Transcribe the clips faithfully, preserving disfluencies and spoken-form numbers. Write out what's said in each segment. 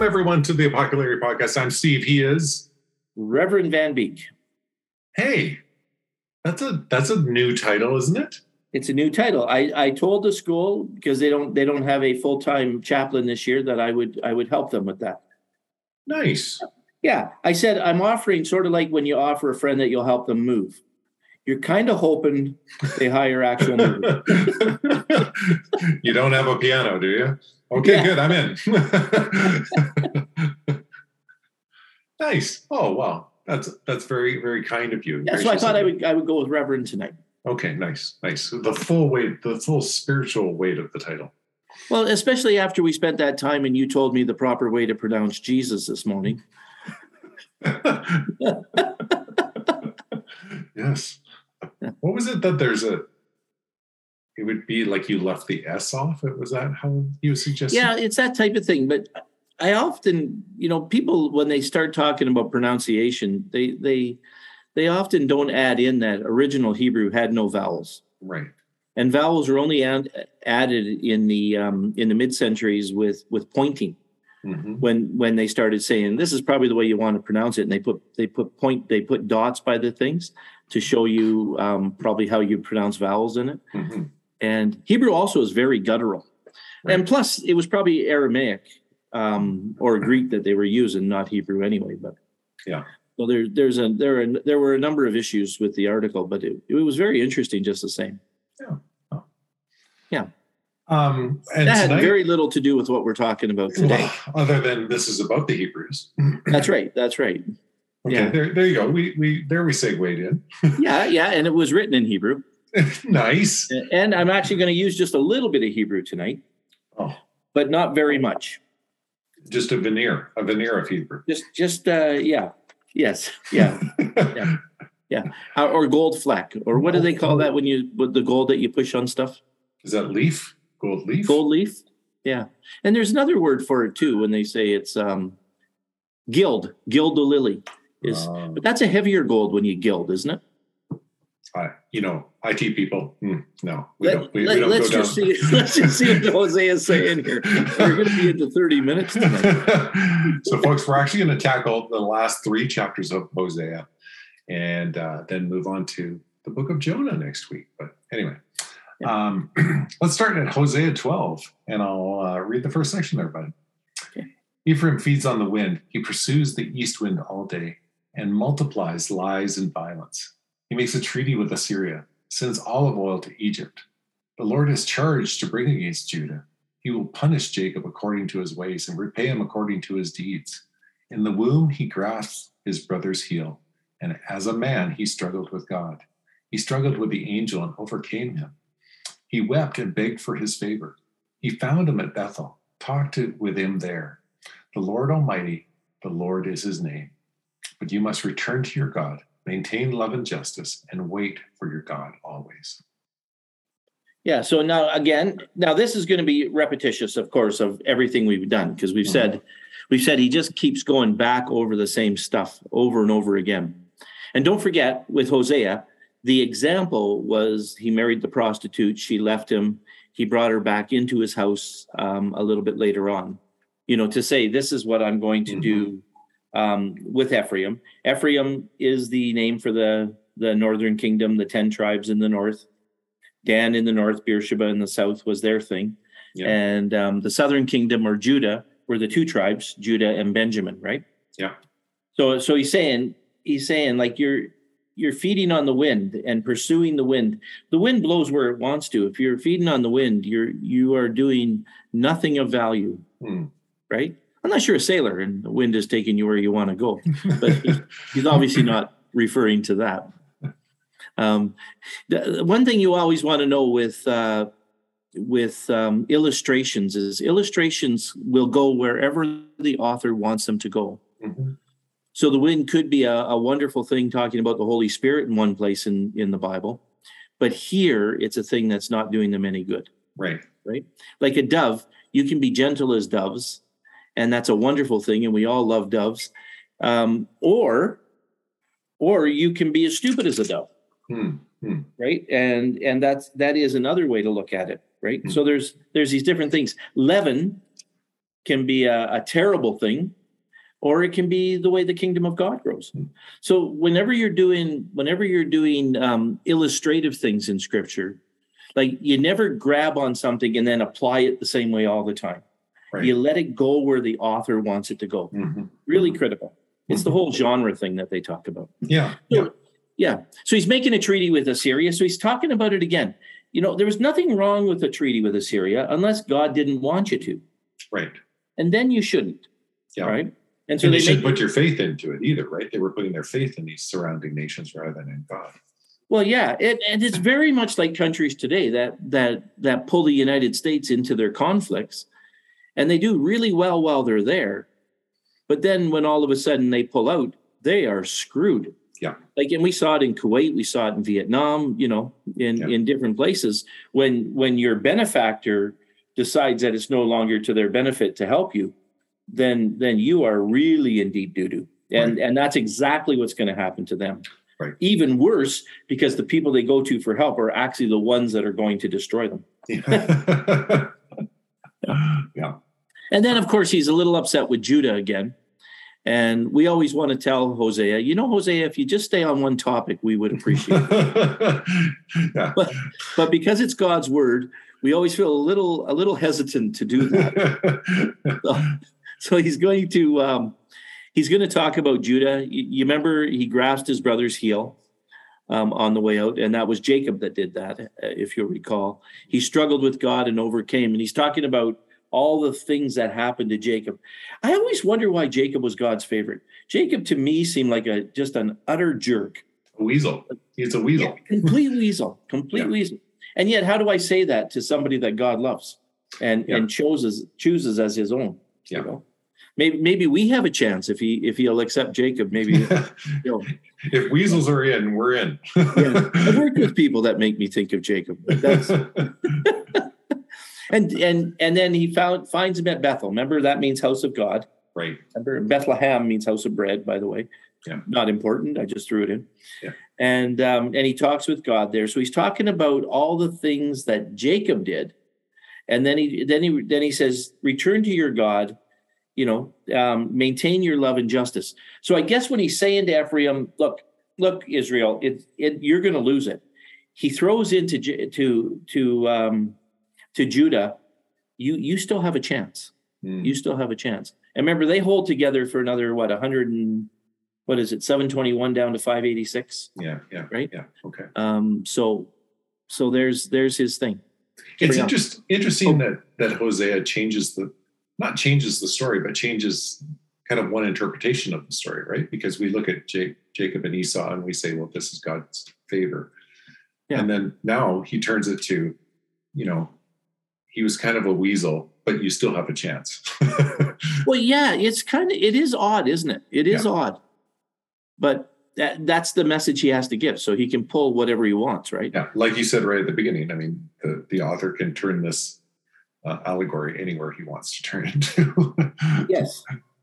everyone, to the Apocalypse Podcast. I'm Steve. He is Reverend Van Beek. Hey, that's a that's a new title, isn't it? It's a new title. I, I told the school, because they don't they don't have a full-time chaplain this year, that I would I would help them with that. Nice. Yeah, I said I'm offering, sort of like when you offer a friend that you'll help them move. You're kind of hoping they hire actual movers. You don't have a piano, do you? Okay, yeah. Good. I'm in. Nice. Oh, wow. That's that's very, very kind of you. Yeah, so I thought I would I would go with Reverend tonight. Okay, nice, nice. The full weight, the full spiritual weight of the title. Well, especially after we spent that time and you told me the proper way to pronounce Jesus this morning. Yes. What was it that there's a, it would be like you left the S off? Was that how you suggested? Yeah, it's that type of thing. But I often, you know, people, when they start talking about pronunciation, they they they often don't add in that original Hebrew had no vowels. Right. And vowels were only add, added in the um, in the mid-centuries with with pointing. Mm-hmm. When when they started saying this is probably the way you want to pronounce it, and they put they put point they put dots by the things to show you um, probably how you pronounce vowels in it. Mm-hmm. And Hebrew also is very guttural, right. And plus it was probably Aramaic um, or Greek that they were using, not Hebrew anyway. But yeah, so there there's a there are, there were a number of issues with the article, but it, it was very interesting just the same. Yeah, oh. Yeah. Um, and that had tonight, very little to do with what we're talking about today. Well, other than this is about the Hebrews. That's right. That's right. Okay, yeah. there, there you go. We we there we segued in. yeah, yeah, and it was written in Hebrew. Nice. And I'm actually going to use just a little bit of Hebrew tonight. Oh, but not very much. Just a veneer, a veneer of Hebrew. Just, just uh, yeah, yes, yeah, yeah, yeah, uh, or gold fleck, or what do they call that when you with the gold that you push on stuff? Is that leaf? Gold leaf? Gold leaf, yeah. And there's another word for it too when they say it's um, gild, gild the lily. Is, um, but that's a heavier gold when you gild, isn't it? I, you know, I T people. Mm, no, we let, don't. We, let, we don't let's go just down. see. Let's just see what Hosea is saying here. We're going to be into thirty minutes tonight. So, folks, we're actually going to tackle the last three chapters of Hosea, and uh, then move on to the book of Jonah next week. But anyway. Yeah. Um, let's start at Hosea twelve, and I'll uh, read the first section there, bud. Okay. Ephraim feeds on the wind. He pursues the east wind all day and multiplies lies and violence. He makes a treaty with Assyria, sends olive oil to Egypt. The Lord is charged to bring against Judah. He will punish Jacob according to his ways and repay him according to his deeds. In the womb, he grasps his brother's heel, and as a man, he struggled with God. He struggled with the angel and overcame him. He wept and begged for his favor. He found him at Bethel, talked to, with him there. The Lord Almighty, the Lord is his name. But you must return to your God, maintain love and justice, and wait for your God always. Yeah, so now again, now this is going to be repetitious, of course, of everything we've done, because we've mm-hmm. said, we've said he just keeps going back over the same stuff over and over again. And don't forget, with Hosea, the example was he married the prostitute. She left him. He brought her back into his house um, a little bit later on, you know, to say, this is what I'm going to mm-hmm. do um, with Ephraim. Ephraim is the name for the, the northern kingdom, the ten tribes in the north. Dan in the north, Beersheba in the south was their thing. Yeah. And um, the southern kingdom, or Judah, were the two tribes, Judah and Benjamin, right? Yeah. So so he's saying, he's saying like you're, You're feeding on the wind and pursuing the wind. The wind blows where it wants to. If you're feeding on the wind, you're you are doing nothing of value, hmm. right? Unless you're a sailor and the wind is taking you where you want to go. But he's, he's obviously not referring to that. Um, the, one thing you always want to know with uh, with um, illustrations is illustrations will go wherever the author wants them to go. Mm-hmm. So the wind could be a, a wonderful thing talking about the Holy Spirit in one place in, in the Bible. But here, it's a thing that's not doing them any good. Right. Right? Like a dove, you can be gentle as doves, and that's a wonderful thing, and we all love doves. Um, or, or you can be as stupid as a dove. Hmm. Hmm. Right? And and that's that is another way to look at it. Right? Hmm. So there's there's these different things. Leaven can be a, a terrible thing, or it can be the way the kingdom of God grows. So whenever you're doing, whenever you're doing um, illustrative things in Scripture, like you never grab on something and then apply it the same way all the time. Right. You let it go where the author wants it to go. Mm-hmm. Really mm-hmm. critical. It's mm-hmm. the whole genre thing that they talk about. Yeah. So, yeah. Yeah. So he's making a treaty with Assyria. So he's talking about it again. You know, there was nothing wrong with a treaty with Assyria unless God didn't want you to. Right. And then you shouldn't. Yeah. Right. And so and they you shouldn't put your faith into it either, right? They were putting their faith in these surrounding nations rather than in God. Well, yeah, it, and it's very much like countries today that that that pull the United States into their conflicts, and they do really well while they're there. But then when all of a sudden they pull out, they are screwed. Yeah. Like, and we saw it in Kuwait, we saw it in Vietnam, you know, in, yeah. in different places. When when your benefactor decides that it's no longer to their benefit to help you, then then you are really in deep doo-doo. And right. and that's exactly what's going to happen to them. Right. Even worse, because the people they go to for help are actually the ones that are going to destroy them. Yeah. yeah. And then, of course, he's a little upset with Judah again. And we always want to tell Hosea, you know, Hosea, if you just stay on one topic, we would appreciate it. yeah. but, but because it's God's word, we always feel a little a little hesitant to do that. so, so he's going to um, he's going to talk about Judah. You, you remember he grasped his brother's heel um, on the way out, and that was Jacob that did that, uh, if you'll recall. He struggled with God and overcame, and he's talking about all the things that happened to Jacob. I always wonder why Jacob was God's favorite. Jacob, to me, seemed like a just an utter jerk. A weasel. He's a weasel. Yeah, complete weasel. Complete yeah. weasel. And yet, how do I say that to somebody that God loves and, yeah. and chooses chooses as his own? Yeah. You know? Maybe maybe we have a chance if he if he'll accept Jacob. Maybe you know. If weasels are in, we're in. yeah. I've worked with people that make me think of Jacob. But that's And and and then he found finds him at Bethel. Remember, that means house of God. Right. Remember, Bethlehem means house of bread, by the way. Yeah. Not important. I just threw it in. Yeah. And um, and he talks with God there. So he's talking about all the things that Jacob did. And then he then he then he says, return to your God, you know, um, maintain your love and justice. So I guess when he's saying to Ephraim, look, look, Israel, it, it you're going to lose it. He throws into to to um, to Judah, you you still have a chance. Mm. You still have a chance. And remember, they hold together for another, what, one hundred and, what is it, seven twenty-one down to five eighty-six? Yeah, yeah. Right? Yeah, okay. Um, so so there's there's his thing. It's interest, interesting oh. that, that Hosea changes the, not changes the story, but changes kind of one interpretation of the story, right? Because we look at J- Jacob and Esau and we say, well, this is God's favor. Yeah. And then now he turns it to, you know, he was kind of a weasel, but you still have a chance. Well, yeah, it's kind of, it is odd, isn't it? It is yeah. odd. But that, that's the message he has to give. So he can pull whatever he wants, right? Yeah. Like you said right at the beginning, I mean, the, the author can turn this uh, allegory anywhere he wants to turn it to. Yes.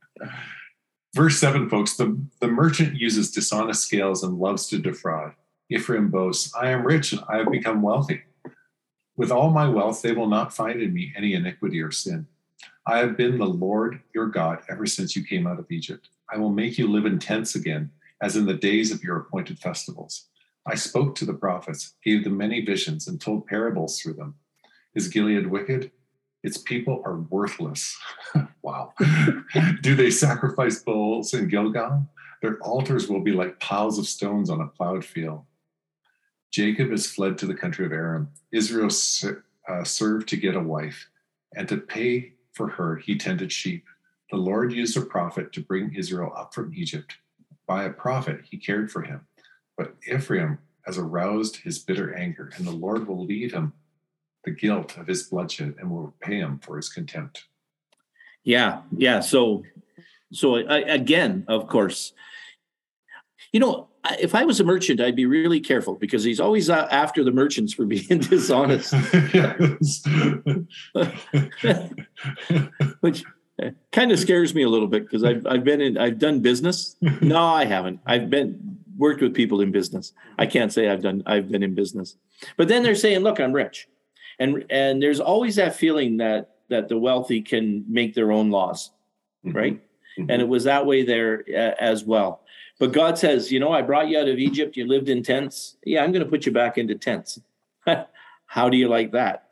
Verse seven, folks, the, the merchant uses dishonest scales and loves to defraud. Ephraim boasts, I am rich and I have become wealthy. With all my wealth, they will not find in me any iniquity or sin. I have been the Lord your God ever since you came out of Egypt. I will make you live in tents again, as in the days of your appointed festivals. I spoke to the prophets, gave them many visions, and told parables through them. Is Gilead wicked? Its people are worthless. Wow. Do they sacrifice bulls in Gilgal? Their altars will be like piles of stones on a plowed field. Jacob has fled to the country of Aram. Israel uh, served to get a wife, and to pay for her he tended sheep. The Lord used a prophet to bring Israel up from Egypt. By a prophet he cared for him. But Ephraim has aroused his bitter anger, and the Lord will leave him the guilt of his bloodshed and will repay him for his contempt. Yeah, yeah. So, so I, again, of course, you know, if I was a merchant, I'd be really careful because he's always uh, after the merchants for being dishonest. Which kind of scares me a little bit because I've I've been in I've done business. No, I haven't. I've been worked with people in business. I can't say I've done I've been in business. But then they're saying, "Look, I'm rich," and and there's always that feeling that that the wealthy can make their own laws, Mhm. right? Mhm. And it was that way there uh, as well. But God says, you know, I brought you out of Egypt. You lived in tents. Yeah, I'm going to put you back into tents. How do you like that?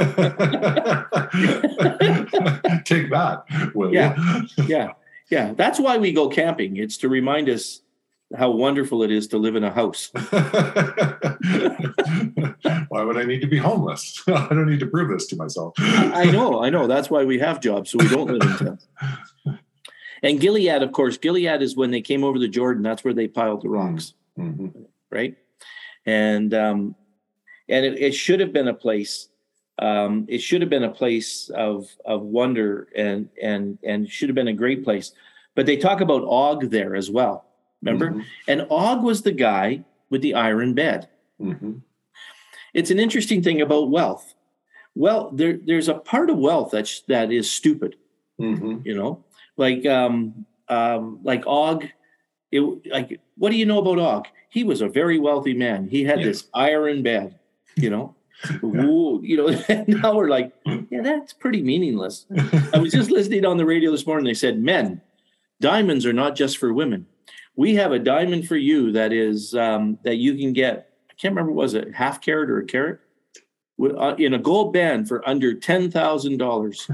Take that, will Yeah. you? Yeah. Yeah. That's why we go camping. It's to remind us how wonderful it is to live in a house. Why would I need to be homeless? I don't need to prove this to myself. I know. I know. That's why we have jobs, so we don't live in tents. And Gilead, of course, Gilead is when they came over the Jordan. That's where they piled the rocks, Mm-hmm. right? And um, and it, it should have been a place. Um, it should have been a place of of wonder, and and and should have been a great place. But they talk about Og there as well. Remember? Mm-hmm. And Og was the guy with the iron bed. Mm-hmm. It's an interesting thing about wealth. Well, there there's a part of wealth that's that is stupid. Mm-hmm. You know. Like um, um, like Og, it, like what do you know about Og? He was a very wealthy man. He had Yeah. this iron bed, you know. Ooh, you know. Now we're like, yeah, that's pretty meaningless. I was just listening on the radio this morning. They said, "Men, diamonds are not just for women. We have a diamond for you that is um, that you can get. I can't remember, was it half carat or a carat?" Uh, in a gold band for under ten thousand dollars.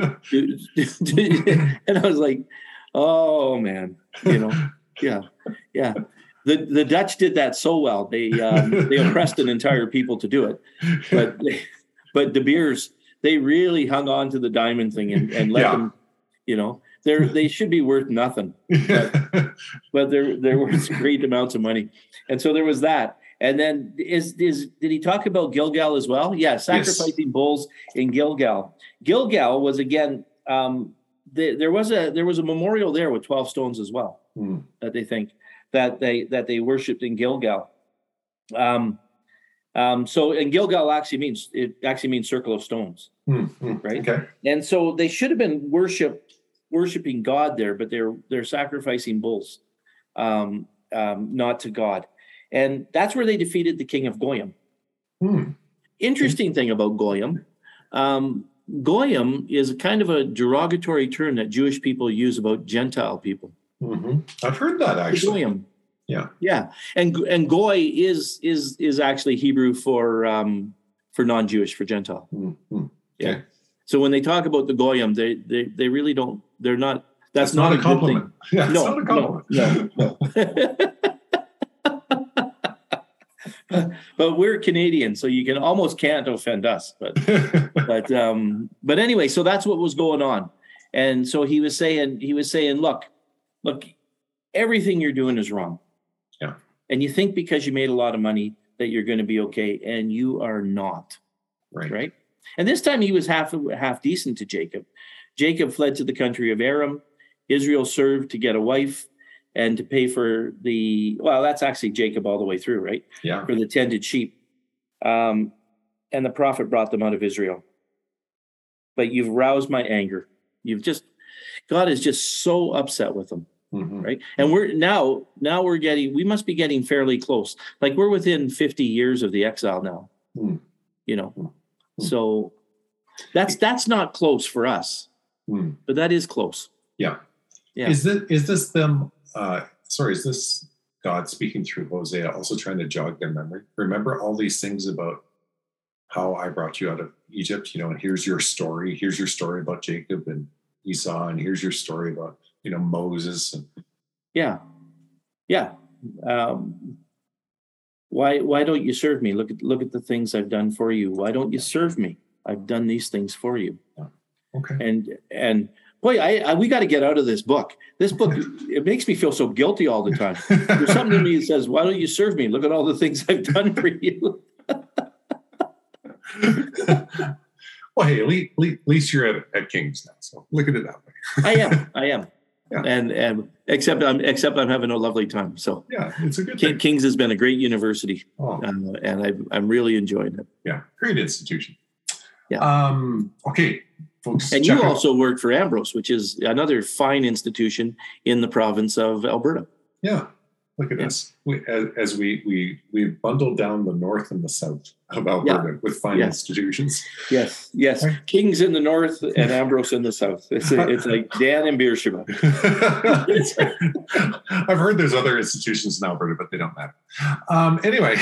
And I was like, oh man, you know, yeah, yeah. The the Dutch did that so well. They um, they oppressed an entire people to do it. But they, but De Beers, they really hung on to the diamond thing and, and let Yeah. them, you know, they're they should be worth nothing. But, but they're they're worth great amounts of money. And so there was that. And then is is did he talk about Gilgal as well? Yeah, sacrificing yes. bulls in Gilgal. Gilgal was again um, the, there was a there was a memorial there with twelve stones as well mm. that they think that they that they worshipped in Gilgal. Um, um, so and Gilgal actually means it actually means circle of stones, mm. Mm. right? Okay. And so they should have been worshipped worshiping God there, but they're they're sacrificing bulls, um, um, not to God. And that's where they defeated the king of Goyim. Hmm. Interesting thing about Goyim, um, Goyim is kind of a derogatory term that Jewish people use about Gentile people. Mm-hmm. I've heard that actually. Goyim. Yeah, yeah, and and Goy is is is actually Hebrew for um, for non-Jewish, for Gentile. Mm-hmm. Yeah. Okay. So when they talk about the Goyim, they they they really don't. They're not. That's, that's not, not a compliment. Yeah, no, not a compliment. no, no. no. But we're Canadian, so you can almost can't offend us. But but um, but anyway, so that's what was going on. And so he was saying, he was saying, look, look, everything you're doing is wrong. Yeah. And you think because you made a lot of money that you're going to be okay, and you are not. Right. Right. And this time he was half half decent to Jacob. Jacob fled to the country of Aram. Israel served to get a wife and to pay for the, well, that's actually Jacob all the way through, right? Yeah. For the tended sheep. Um, and the prophet brought them out of Israel. But you've roused my anger. You've just, God is just so upset with them, mm-hmm. right? And we're now, now we're getting, we must be getting fairly close. Like we're within fifty years of the exile now, mm. you know? Mm. So that's, that's not close for us, mm. but that is close. Yeah. Yeah. Is this, is this them, uh, sorry, is this God speaking through Hosea also trying to jog their memory? Remember all these things about how I brought you out of Egypt, you know, and here's your story. Here's your story about Jacob and Esau, and here's your story about, you know, Moses. And yeah. Yeah. Um, why, why don't you serve me? Look at, look at the things I've done for you. Why don't you serve me? I've done these things for you. Yeah. Okay. And, and, Boy, I, I we got to get out of this book. This book, it makes me feel so guilty all the time. There's something in me that says, why don't you serve me? Look at all the things I've done for you. Well, hey, at least, at least you're at, at King's now, so look at it that way. I am, I am. Yeah. And, and except I'm except I'm having a lovely time. So yeah, it's a good King, thing. King's has been a great university, oh. um, and I, I'm really enjoying it. Yeah, great institution. Yeah. Um, okay. Folks, and you out. also worked for Ambrose, which is another fine institution in the province of Alberta. Yeah. Look at Yeah. us. We, as, as we we we bundled down the north and the south of Alberta Yeah. with fine Yeah. institutions. Yes, yes. Right. Kings in the north and Ambrose in the south. It's it's like Dan and Beersheba. That's right. I've heard there's other institutions in Alberta, but they don't matter. Um, anyway,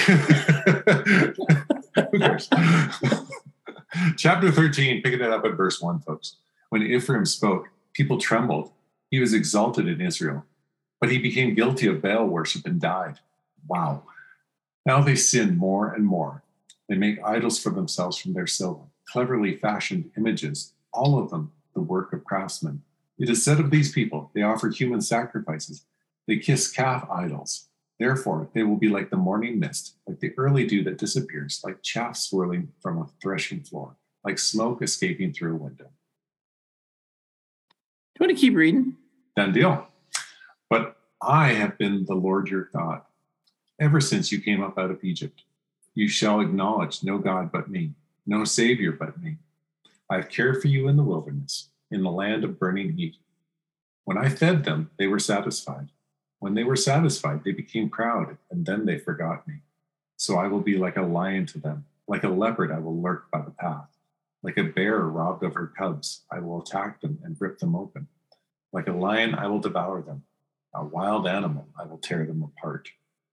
who cares? Chapter thirteen, picking it up at verse one, folks. When Ephraim spoke, people trembled. He was exalted in Israel, but he became guilty of Baal worship and died. Wow. Now they sin more and more. They make idols for themselves from their silver, cleverly fashioned images, all of them the work of craftsmen. It is said of these people, they offer human sacrifices. They kiss calf idols. Therefore, they will be like the morning mist, like the early dew that disappears, like chaff swirling from a threshing floor, like smoke escaping through a window. Do you want to keep reading? Done deal. But I have been the Lord your God, ever since you came up out of Egypt. You shall acknowledge no God but me, no Savior but me. I have cared for you in the wilderness, in the land of burning heat. When I fed them, they were satisfied. When they were satisfied, they became proud, and then they forgot me. So I will be like a lion to them. Like a leopard, I will lurk by the path. Like a bear robbed of her cubs, I will attack them and rip them open. Like a lion, I will devour them. A wild animal, I will tear them apart.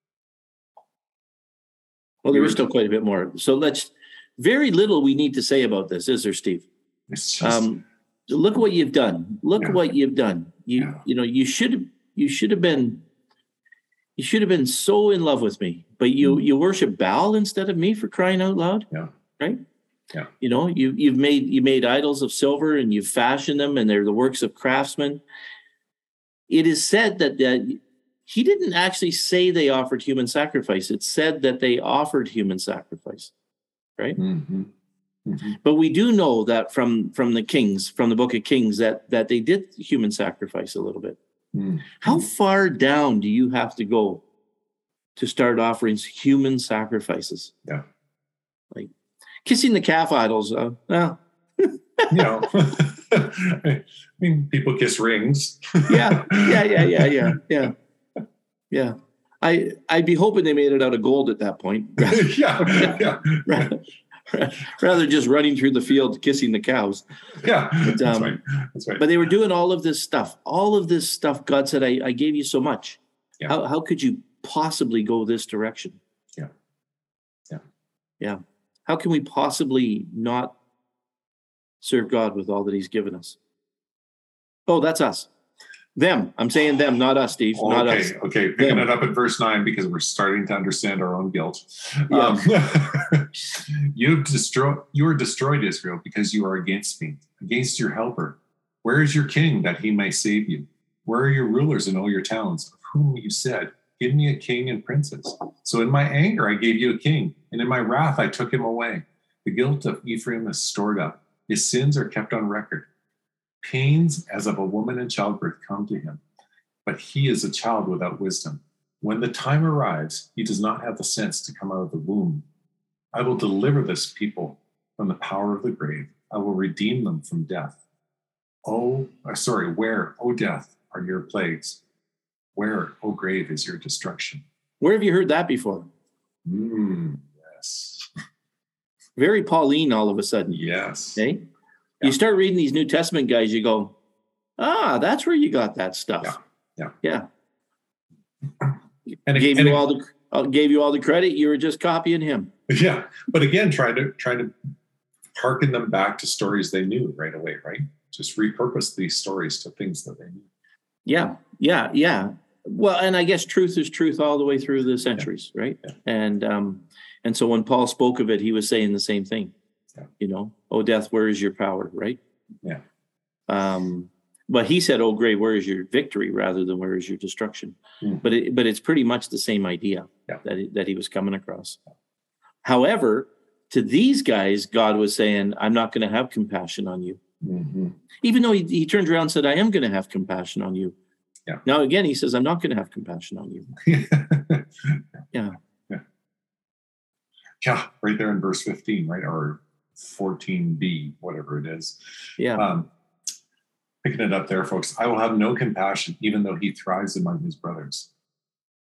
Well, there is still quite a bit more. So let's, very little we need to say about this, is there, Steve? It's just, Um, look what you've done. Look Yeah. what you've done. You, Yeah. you know, you should, you should have been, you should have been so in love with me, but you, Mm. you worship Baal instead of me, for crying out loud. Yeah. Right. Yeah. You know, you, you've made, you made idols of silver and you've fashioned them and they're the works of craftsmen. It is said that, that he didn't actually say they offered human sacrifice. It said that they offered human sacrifice. Right. Mm-hmm. Mm-hmm. But we do know that from, from the Kings, from the book of Kings, that, that they did human sacrifice a little bit. Mm-hmm. How far down do you have to go to start offering human sacrifices? Yeah. Like kissing the calf idols. Uh, well, You know, I mean, people kiss rings. yeah, yeah, yeah, yeah, yeah, yeah, yeah. I, I'd be hoping they made it out of gold at that point. yeah, yeah, rather, rather just running through the field kissing the cows. yeah. But, That's um, right. That's right. But they were doing all of this stuff. All of this stuff. God said, I, I gave you so much. Yeah. How, how could you possibly go this direction? Yeah. Yeah. Yeah. How can we possibly not serve God with all that he's given us? Oh, that's us. Them. I'm saying them, not us, Steve. Oh, not okay, us. okay. Picking Them. it up at verse nine because we're starting to understand our own guilt. Yeah. Um, You've destroyed. You are destroyed, Israel, because you are against me, against your helper. Where is your king that he may save you? Where are your rulers in all your towns, of whom you said, "Give me a king and princes"? So in my anger I gave you a king, and in my wrath I took him away. The guilt of Ephraim is stored up; his sins are kept on record. Pains as of a woman in childbirth come to him, but he is a child without wisdom. When the time arrives, he does not have the sense to come out of the womb. I will deliver this people from the power of the grave. I will redeem them from death. Oh, uh, sorry, where, O death, are your plagues? Where, O grave, is your destruction? Where have you heard that before? Mm, yes. Very Pauline all of a sudden. Yes. Okay? Yeah. You start reading these New Testament guys, you go, ah, that's where you got that stuff. Yeah. Yeah. And, Gave and you all the uh, gave you all the credit. You were just copying him. yeah, but again, trying to trying to harken them back to stories they knew right away, right? Just repurpose these stories to things that they knew. Yeah, yeah, yeah. Well, and I guess truth is truth all the way through the centuries, yeah. right? Yeah. And um, and so when Paul spoke of it, he was saying the same thing. Yeah. You know, oh death, where is your power, right? Yeah. Um, but he said, oh grave, where is your victory, rather than where is your destruction? Mm. But it, but it's pretty much the same idea yeah. that he, that he was coming across. However, to these guys, God was saying, I'm not going to have compassion on you. Mm-hmm. Even though he, he turned around and said, I am going to have compassion on you. Yeah. Now, again, he says, I'm not going to have compassion on you. yeah. Yeah. Yeah. Right there in verse fifteen, right? Or fourteen b, whatever it is. Yeah. Um, picking it up there, folks. I will have no compassion, even though he thrives among his brothers.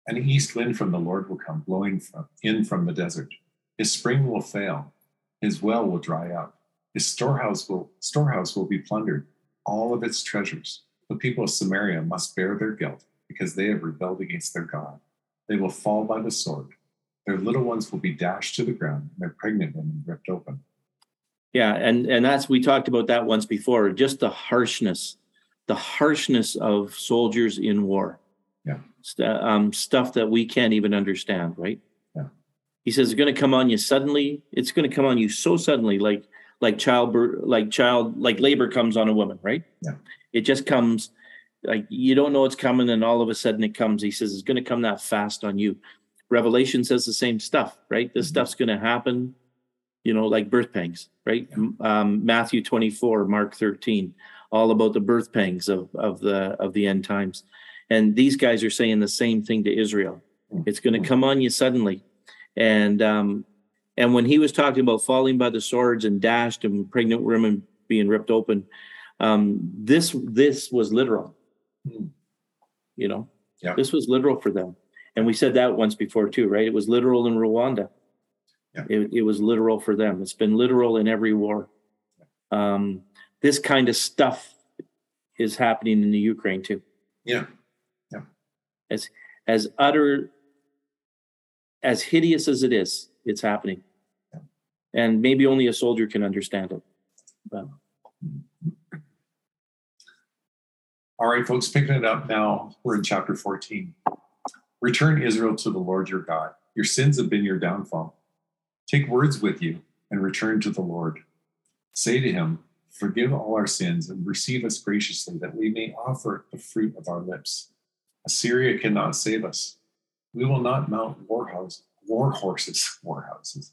An east wind from the Lord will come, blowing from, in from the desert. His spring will fail. His well will dry up. His storehouse will, storehouse will be plundered, all of its treasures. The people of Samaria must bear their guilt because they have rebelled against their God. They will fall by the sword. Their little ones will be dashed to the ground, and their pregnant women ripped open. Yeah, and, and that's, we talked about that once before, just the harshness, the harshness of soldiers in war. Yeah. St- um, stuff that we can't even understand, right? Yeah. He says it's going to come on you suddenly. It's going to come on you so suddenly, like like childbirth, like child, like labor comes on a woman, right? Yeah. It just comes, like you don't know it's coming, and all of a sudden it comes. He says it's going to come that fast on you. Revelation says the same stuff, right? This mm-hmm. stuff's going to happen, you know, like birth pangs, right? Yeah. Um, Matthew twenty-four, Mark thirteen, all about the birth pangs of of the of the end times. And these guys are saying the same thing to Israel. It's going to come on you suddenly. And um, and when he was talking about falling by the swords and dashed and pregnant women being ripped open, um, this this was literal. Mm. You know, yeah. This was literal for them. And we said that once before too, right? It was literal in Rwanda. Yeah. It, it was literal for them. It's been literal in every war. Um, this kind of stuff is happening in the Ukraine too. Yeah. As as utter, as hideous as it is, it's happening. Yeah. And maybe only a soldier can understand it. But. All right, folks, picking it up now. We're in chapter fourteen. Return, Israel, to the Lord your God. Your sins have been your downfall. Take words with you and return to the Lord. Say to him, forgive all our sins and receive us graciously, that we may offer the fruit of our lips. Assyria cannot save us. We will not mount war house, war horses, war houses.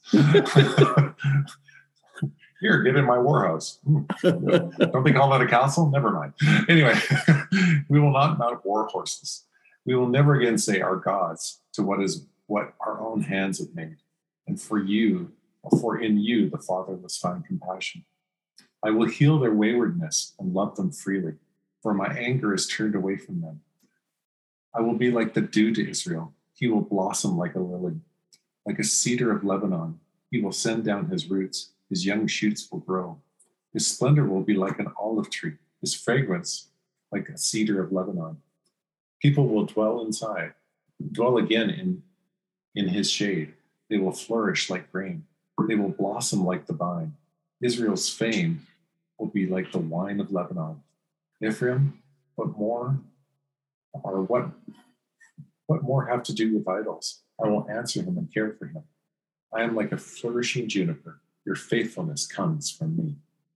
Here, get in my war house. Don't they call that a castle? Never mind. Anyway, we will not mount war horses. We will never again say our gods to what is what our own hands have made. And for you, for in you the fatherless find compassion. I will heal their waywardness and love them freely, for my anger is turned away from them. I will be like the dew to Israel. He will blossom like a lily. Like a cedar of Lebanon, he will send down his roots. His young shoots will grow. His splendor will be like an olive tree. His fragrance like a cedar of Lebanon. People will dwell inside, dwell again in, in his shade. They will flourish like grain. They will blossom like the vine. Israel's fame will be like the wine of Lebanon. Ephraim, what more? Or what, what more have to do with idols? I will answer him and care for him. I am like a flourishing juniper. Your faithfulness comes from me.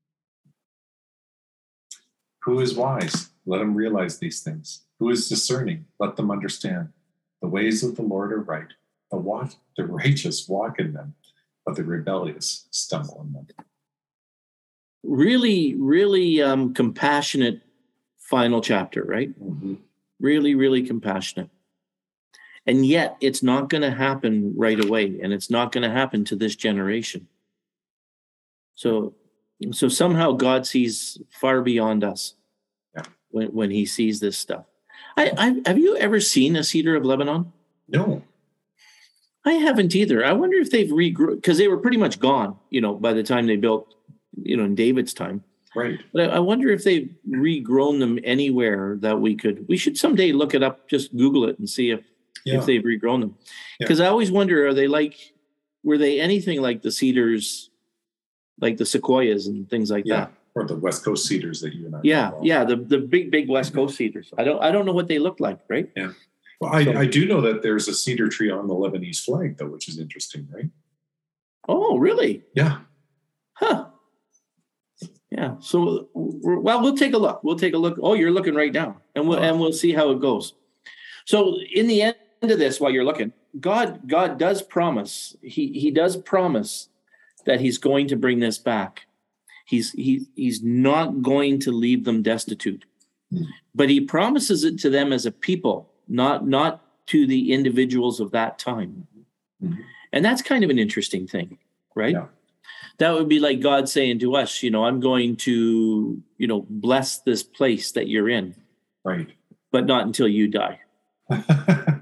Who is wise? Let him realize these things. Who is discerning? Let them understand. The ways of the Lord are right. The, walk, the righteous walk in them, but the rebellious stumble in them. Really, really um, compassionate final chapter, right? Mm-hmm. Really, really compassionate. And yet it's not going to happen right away, and it's not going to happen to this generation. So, so somehow God sees far beyond us. Yeah. when, when he sees this stuff. I, I have you ever seen a cedar of Lebanon? No. I haven't either. I wonder if they've regrown, because they were pretty much gone, you know, by the time they built, you know, in David's time. Right. But I, I wonder if they've regrown them anywhere that we could, we should someday look it up, just Google it and see if, yeah. if they've regrown them. Because yeah. I always wonder, are they like, were they anything like the cedars, like the sequoias and things like yeah. that? Or the West Coast cedars that you and I Yeah, yeah, the, the big, big West Coast cedars. I don't I don't know what they look like, right? Yeah. Well, I, so, I do know that there's a cedar tree on the Lebanese flag, though, which is interesting, right? Oh, really? Yeah. Huh. Yeah. So, well, we'll take a look. We'll take a look. Oh, you're looking right now, and we'll oh. and we'll see how it goes. So, in the end of this, while you're looking, God God does promise. He He does promise that He's going to bring this back. He's he he's not going to leave them destitute, mm. but he promises it to them as a people, not not to the individuals of that time. Mm-hmm. And that's kind of an interesting thing, right? Yeah. That would be like God saying to us, you know, I'm going to, you know, bless this place that you're in, right? But not until you die.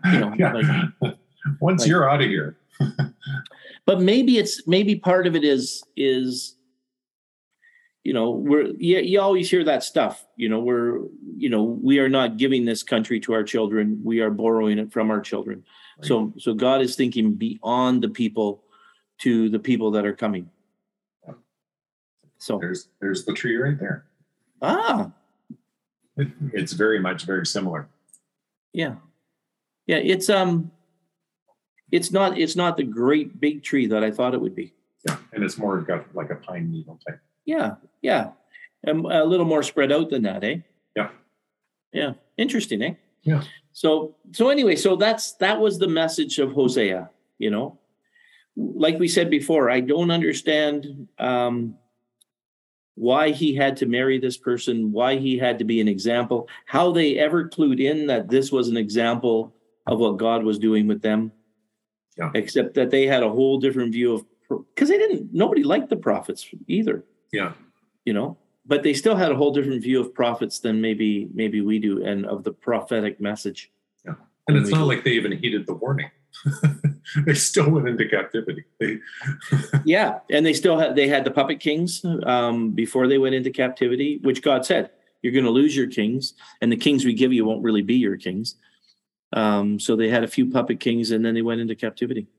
You know, yeah. like, once like, you're out of here. But maybe it's maybe part of it is is you know, we're you, you always hear that stuff. You know, we're you know, we are not giving this country to our children. We are borrowing it from our children. Right. So so God is thinking beyond the people to the people that are coming. Yeah. So there's there's the tree right there. Ah. It, it's very much very similar. Yeah. Yeah, it's um it's not it's not the great big tree that I thought it would be. Yeah, and it's more got like a pine needle type. Yeah, yeah. Um, a little more spread out than that, eh? Yeah. Yeah. Interesting, eh? Yeah. So so anyway, so that's that was the message of Hosea, you know. Like we said before, I don't understand um, why he had to marry this person, why he had to be an example, how they ever clued in that this was an example of what God was doing with them. Yeah. Except that they had a whole different view of, because they didn't, nobody liked the prophets either. Yeah. You know, but they still had a whole different view of prophets than maybe, maybe we do, and of the prophetic message. Yeah. And it's not do. like they even heeded the warning. They still went into captivity. They yeah. And they still had, they had the puppet kings um, before they went into captivity, which God said, you're going to lose your kings, and the kings we give you won't really be your kings. Um, so they had a few puppet kings, and then they went into captivity.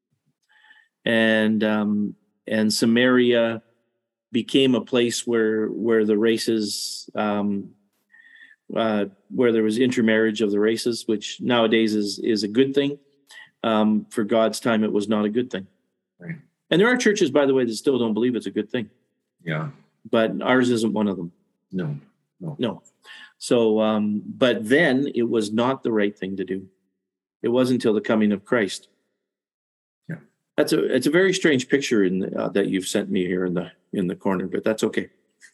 And um, and Samaria became a place where where the races, um, uh, where there was intermarriage of the races, which nowadays is is a good thing. Um, for God's time, it was not a good thing. Right. And there are churches, by the way, that still don't believe it's a good thing. Yeah. But ours isn't one of them. No. No. No. So, um, but then it was not the right thing to do. It wasn't until the coming of Christ. Yeah, that's a it's a very strange picture in the, uh, that you've sent me here in the in the corner, but that's okay.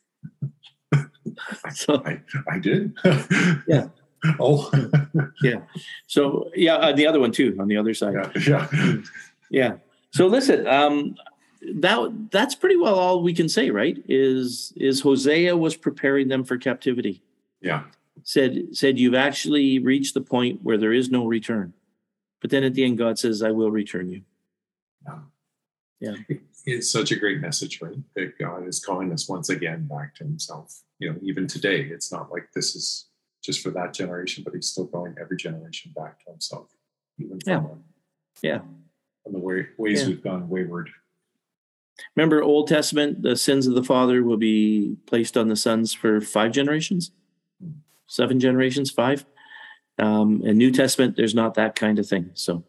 so I, I did. Yeah. Oh. Yeah. So yeah, uh, the other one too on the other side. Yeah. Yeah. Yeah. So listen, um, that that's pretty well all we can say, right? Is is Hosea was preparing them for captivity. Yeah. Said, said, you've actually reached the point where there is no return. But then at the end, God says, I will return you. Yeah. Yeah. It's such a great message, right? That God is calling us once again back to himself. You know, even today, it's not like this is just for that generation, but he's still calling every generation back to himself. Even from, yeah. Our, yeah. from the way, ways yeah. we've gone wayward. Remember Old Testament, the sins of the father will be placed on the sons for five generations? Seven generations, five. Um, in New Testament, there's not that kind of thing. So,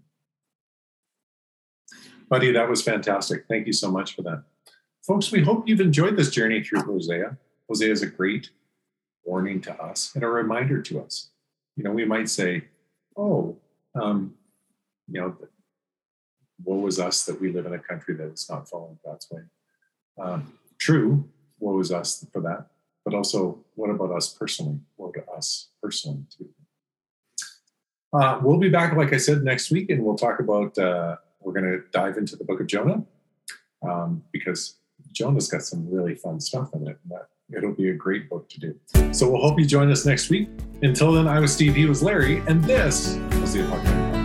Buddy, that was fantastic. Thank you so much for that. Folks, we hope you've enjoyed this journey through Hosea. Hosea is a great warning to us and a reminder to us. You know, we might say, oh, um, you know, woe is us that we live in a country that is not following God's way. Um, true, woe is us for that. But also, what about us personally? Woe to us personally, too. Uh, we'll be back, like I said, next week, and we'll talk about, uh, we're going to dive into the book of Jonah, um, because Jonah's got some really fun stuff in it, and that it'll be a great book to do. So we'll hope you join us next week. Until then, I was Steve, he was Larry, and this was the Apocalypse.